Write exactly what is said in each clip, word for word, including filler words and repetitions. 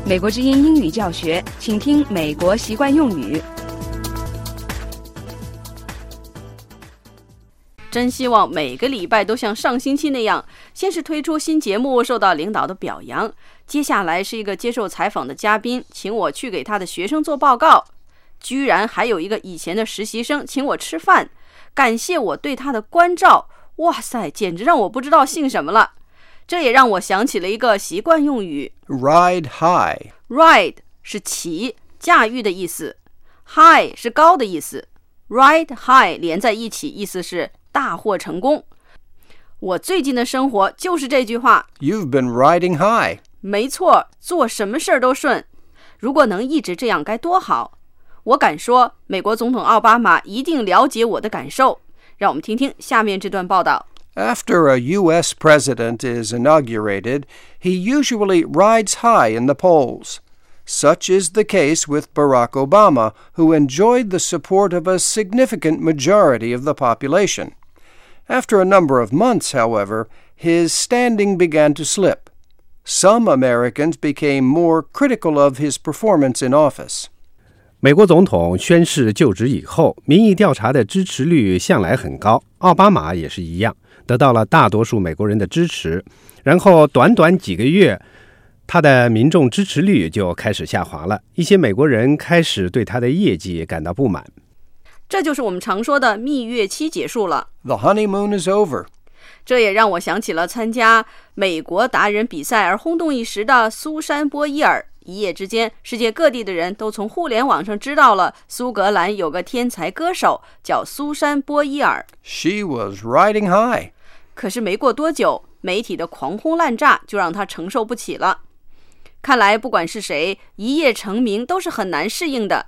美国之音英语教学，请听美国习惯用语。 真希望每个礼拜都像上星期那样，先是推出新节目受到领导的表扬，接下来是一个接受采访的嘉宾请我去给他的学生做报告，居然还有一个以前的实习生请我吃饭，感谢我对他的关照。哇塞，简直让我不知道姓什么了。这也让我想起了一个习惯用语 Ride high。 Ride 是骑驾驭的意思， High 是高的意思， Ride high 连在一起，意思是大获成功。我最近的生活就是这句话， You've been riding high。 没错，做什么事儿都顺。如果能一直这样该多好。我敢说美国总统奥巴马一定了解我的感受。让我们听听下面这段报道。 After a U S president is inaugurated, he usually rides high in the polls. Such is the case with Barack Obama, who enjoyed the support of a significant majority of the population. After a number of months, however, his standing began to slip. Some Americans became more critical of his performance in office. 美国总统宣誓就职以后，民意调查的支持率向来很高，奥巴马也是一样，得到了大多数美国人的支持。然后短短几个月，他的民众支持率就开始下滑了，一些美国人开始对他的业绩感到不满。 这就是我们常说的蜜月期结束了。 The honeymoon is over. 这也让我想起了参加美国达人比赛而轰动一时的苏珊·波伊尔。一夜之间，世界各地的人都从互联网上知道了苏格兰有个天才歌手叫苏珊·波伊尔。 She was riding high. 可是没过多久，媒体的狂轰滥炸就让他承受不起了。看来不管是谁，一夜成名都是很难适应的。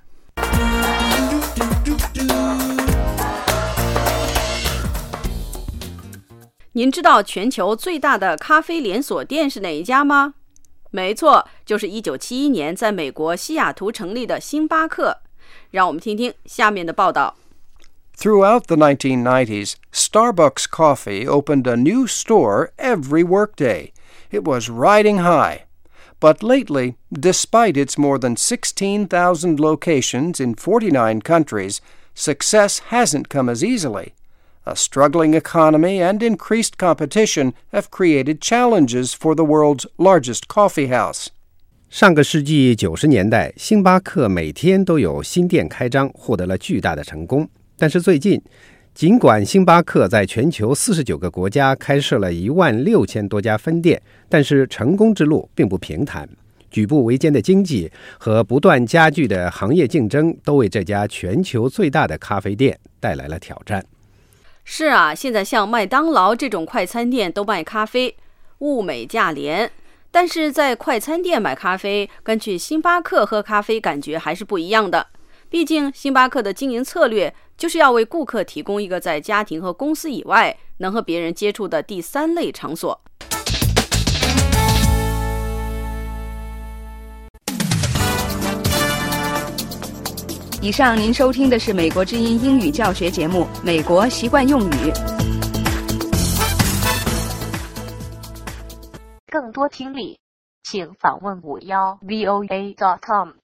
您知道全球最大的咖啡连锁店是哪一家吗？没错，就是一九七一年在美国西雅图成立的星巴克。让我们听听下面的报道。 Throughout the nineteen nineties, Starbucks Coffee opened a new store every workday. It was riding high. But lately, despite its more than sixteen thousand locations in forty-nine countries, success hasn't come as easily.A struggling economy and increased competition have created challenges for the world's largest coffee house. 上个世纪九十年代，星巴克每天都有新店开张，获得了巨大的成功。但是最近，尽管星巴克在全球四十九个国家开设了一万六千多家分店，但是成功之路并不平坦。举步维艰的经济和不断加剧的行业竞争，都为这家全球最大的咖啡店带来了挑战。 是啊，现在像麦当劳这种快餐店都卖咖啡，物美价廉。但是在快餐店买咖啡，跟去星巴克喝咖啡感觉还是不一样的。毕竟星巴克的经营策略就是要为顾客提供一个在家庭和公司以外能和别人接触的第三类场所。 以上您收听的是美国之音英语教学节目《美国习惯用语》。 更多听力，请访问五幺 V O A dot com。